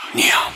نیام.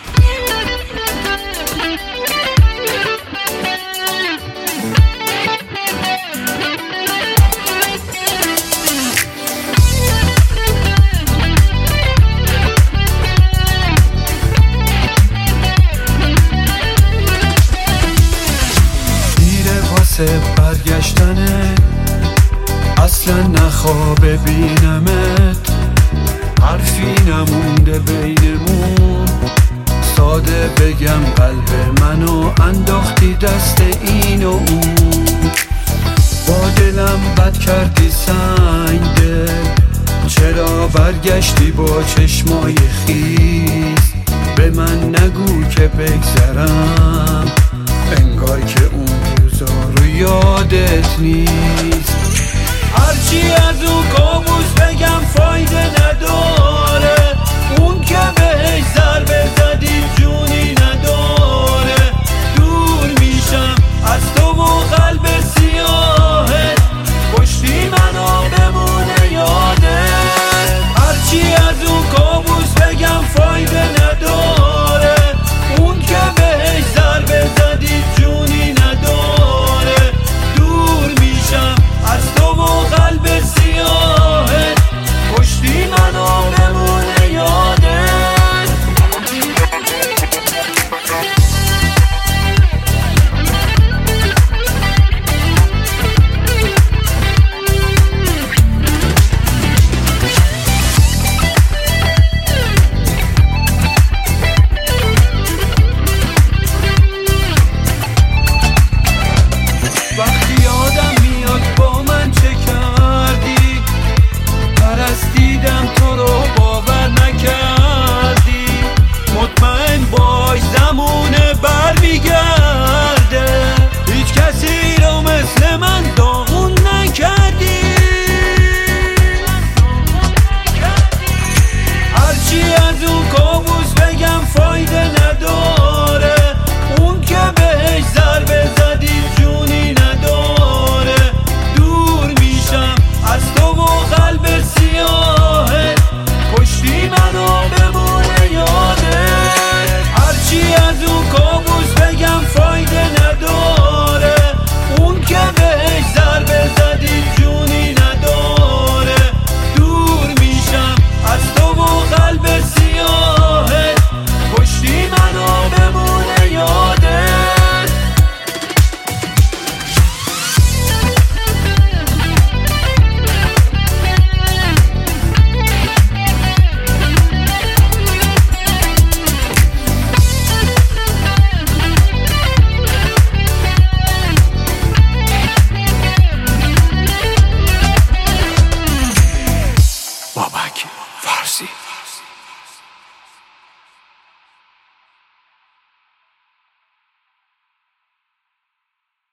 برگشتنه اصلا نخواه ببینمت، حرفی نمونده بینمون، ساده بگم قلب منو انداختی دست این و اون، با دلم بد کردی سنگ دل، چرا برگشتی با چشمای خیز، به من نگو که بگذرم، انگار که اون روزا رو یادت نیست. هرچی از اون کابوس بگم فایده نداره، اون که بهش ضربه زدی جونی نداره، دور میشم از تو و قلب سیاهت، پشتی منو بمونه یادت. هرچی از اون کابوس بگم فایده نداره، اون که بهش ضربه زدی جونی نداره، دور میشم از تو و قلب سیاهت، پشتی منو بمونه یادت. وقتی یادم میاد با من چه کردی، پرستیدم تو رو باور نکردی، مطمئن باش زمونه برمیگرده، هیچ کسی رو مثل من داغون نکردی. هرچی از اون کابوس بگم فایده نداره،